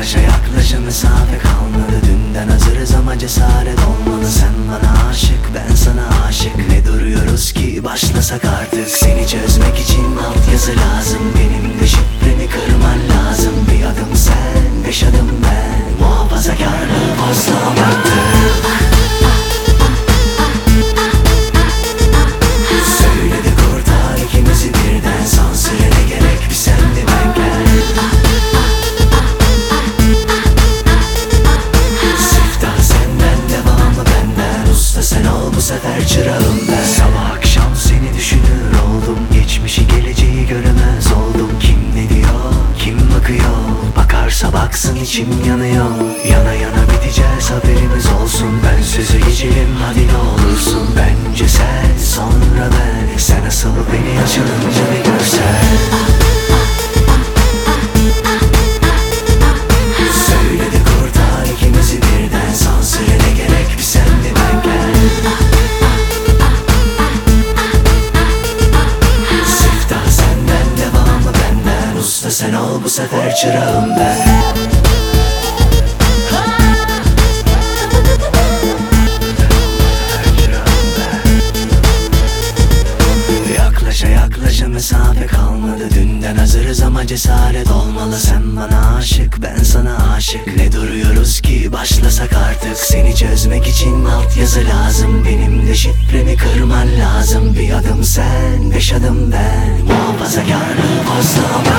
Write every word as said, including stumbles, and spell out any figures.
Yaklaşa yaklaşa mesafe kalmadı. Dünden hazırız ama cesaret olmalı. Sen bana aşık, ben sana aşık. Ne duruyoruz ki, başlasak artık. Seni çözmek için altyazı lazım. Benim de şifreni kırman lazım. Bir adım sen, beş adım ben. Muhafazakarlığı fazla abarttı. Söyledi kurtar ikimizi birden. Sansürüne gerek bir sen bir ben gel. Siftah senden, devamı benden. Usta sen ol bu sefer çırağım ben. Sabah akşam seni düşünür oldum. Geçmişi geleceği göremez oldum. Kim ne diyor, kim bakıyor? Bakarsa baksın içim yanıyor. Yana yana biteceğiz haberimiz olsun. Ben sözü geçelim hadi ne olursun. Bence sen sonra ben. Sen asıl beni açılınca bir görsen. Söyledi kurtar ikimizi birden. Sansürüne gerek bir sen bir ben gel. Siftah senden, devamı benden. Usta sen ol bu sefer çırağım ben. Yaklaşa yaklaşa mesafe kalmadı. Dünden hazırız ama cesaret olmalı. Sen bana aşık, ben sana aşık. Ne duruyoruz ki, başlasak artık. Seni çözmek için altyazı lazım. Benim de şifremi kırman lazım. Bir adım sen, beş adım ben. Muhafazakarlığı fazla ama